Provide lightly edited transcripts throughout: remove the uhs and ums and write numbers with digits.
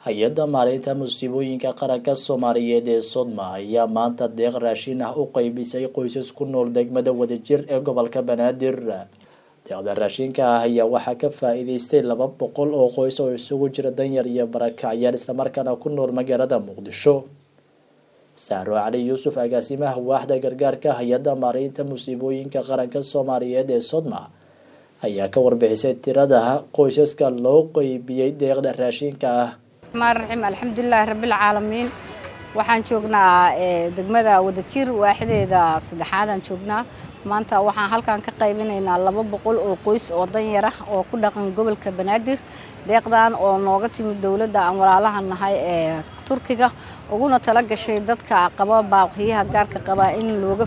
hay-adda maareynta musiibooyinka qaranka Soomaaliyeed ee Sodma ayaa maanta deeq raashin ah u qaybisay qoysas ku nool degmada Wadajir ee gobolka Banaadir. Deeqda raashinka ah ayaa waxaa ka faa'iideystay 200 oo qoys oo isugu jira danyar iyo barakacyaal isla markaana ku nool magaalada Muqdisho. Saaro Cali Yuusuf agaasimaha waaxda gargaarka hay-adda maareynta musiibooyinka qaranka Soomaaliyeed ee Sodma ayaa ka warbixisay tirada qoysaska loo qaybiyay deeqda raashinka ah. alxamdulillaah rabbil caalamiin waxaan joognaa degmada Wadajir waaxdeeda saddexaad aan joognaa maanta waxaan halkan ka qaybinaynaa 200 oo qoys oo danyar ah oo ku dhaqan gobolka Banaadir deeqdan oo nooga timid dawladda aan walaalaha nahay ee Turkiga uguna tala gashay dadka qaba baaqiyaha gaarka qaba in looga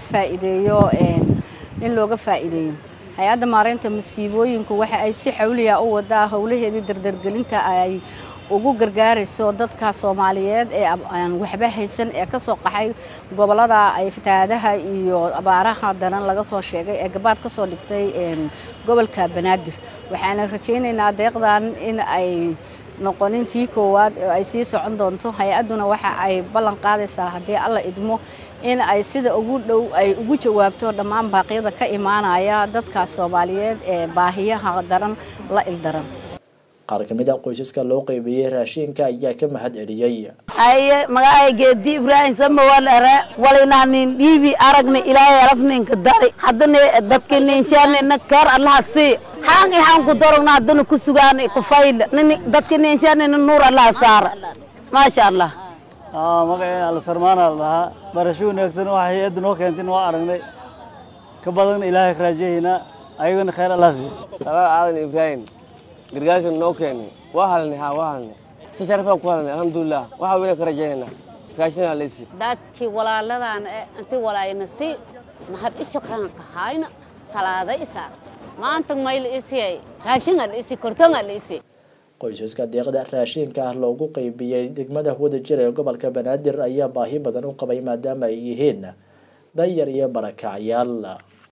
faa'iideeyo hay-adda maareynta musiibooyinka waxa ay si xawliya u wadaa howlaheedii dardargelinta ay ugu gargaarayso dadka Soomaaliyeed ee aan waxba haysan ee ka soo qaxay gobolada ay fatahaadaha iyo abaaraha daran laga soo sheegay ee gabaad ka soo dhigtay gobolka Banaadir waxaan rajaynaynaa deeqdan in ay noqonin tii koowaad oo ay sii socon doonto hay-aduna waxa ay ballan qaadaysaa haddii alla idmo in ay sida ugu dhow ay ugu jawaabto dhammaan baaqyada ka imaanaya dadka Soomaaliyeed ee baahiyaha daran la ildaran. qaar ka mid ah qoysaska loo qaybiyay raashinka ayaa ka mahad celiyay. magacaygeedi Ibrahim Samawalare walinaanin dhiibi aragna ilaahay arafninka dari haddana dadka ninshaanina kar Allah si haangi ku dorogna haddana ku sugaan ku fayl dadka ninshaanina nuur Allah saar ma sha Allah. magacay Al Sarmaan Allah barasho wanaagsan oo hay'ad noo keentay waa aragnay ka badan ilaahay raajayna ayagana khayr Allah si. Salaam Ibrahim gargaarka noo keenay waa halni si sharaf ku halni alxamdulillah waxa weyn ka rajaynaa raashin alisi dadkii walaaladan intii walaayna si mahad shukran ka hayna salaada isa maanta mayl isiyay raashin alisi kortan alisi qoysaska deeqda raashinka ah loogu qaybiyay degmada Wadajir ee gobolka Banaadir ayaa baahi badan u qabay maadaama ay yihiin danyar iyo barakacyaal.